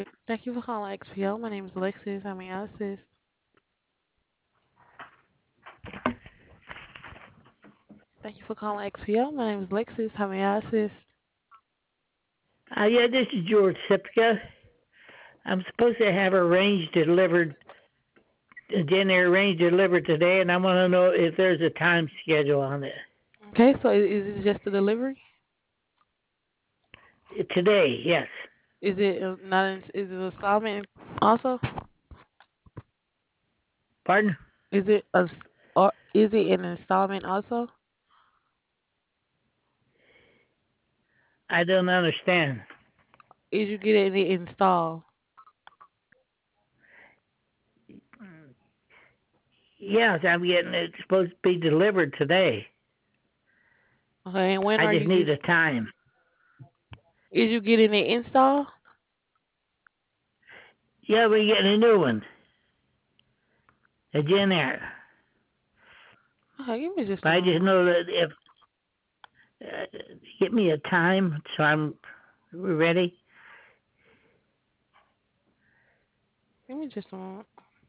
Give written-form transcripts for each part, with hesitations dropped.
Thank you for calling XPO. My name is Alexis. How may I assist? Thank you for calling XPO. My name is Alexis. How may I assist? Yeah, this is George Sipka. I'm supposed to have a range delivered, dinner range delivered today, and I want to know if there's a time schedule on it. Okay, so is it just a delivery? Today, yes. Is it not? Is it installment also? Pardon? Is it or is it an installment also? I don't understand. Is you getting it installed? Yes, I'm getting it. It's supposed to be delivered today. Okay, and when I are just you? need a time. Is you getting it installed? Yeah, we're getting a new one. A Gen Air. Okay, give me just But a I just moment. know that if uh, get me a time so I'm ready. Give me just a moment.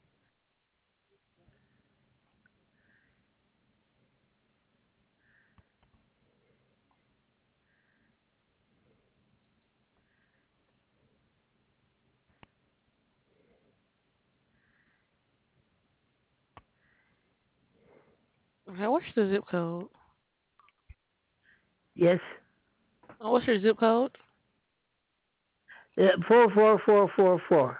Okay, what's the zip code? Yes. What's your zip code? 44444.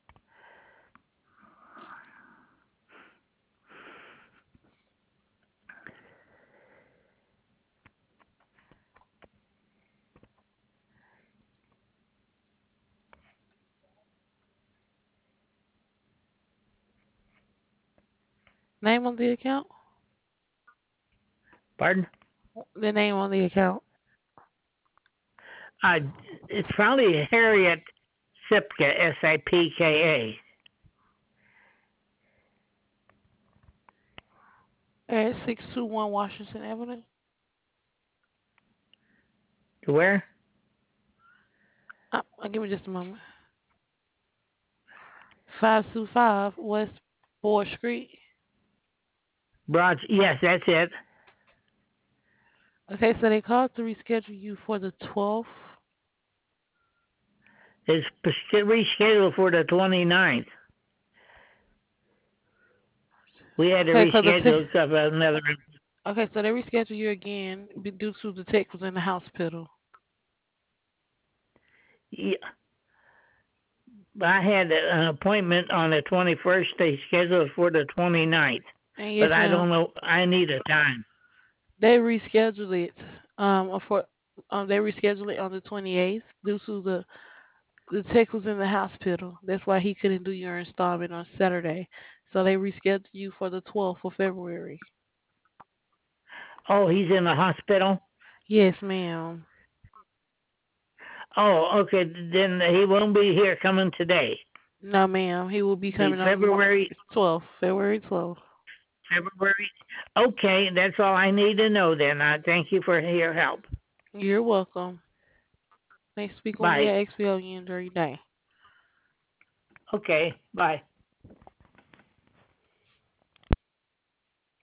Name on the account? Pardon? The name on the account. Uh, it's probably Harriet Sipka, Sipka. At 621 Washington Avenue. Where? Give me just a moment. 525 West 4th Street. Broad. Yes, that's it. Okay, so they called to reschedule you for the 12th. It's rescheduled for the 29th. We had to Okay, cause reschedule because of another. okay, so they reschedule you again due to the tech was in the hospital. Yeah, I had an appointment on the 21st. They scheduled for the 29th, And but yes, I ma'am, don't know. I need a time. they rescheduled it. For they rescheduled it on the 28th due to the tech was in the hospital. That's why he couldn't do your installment on Saturday. So they rescheduled you for the 12th of February. Oh, he's in the hospital. Yes, ma'am. Oh, okay. Then he won't be here coming today. No, ma'am. He will be The coming on February 12th, February 12th. February. Okay, that's all I need to know then. I thank you for your help. You're welcome. Next speak on me Bye. at XPO. You enjoy your day. Okay, bye.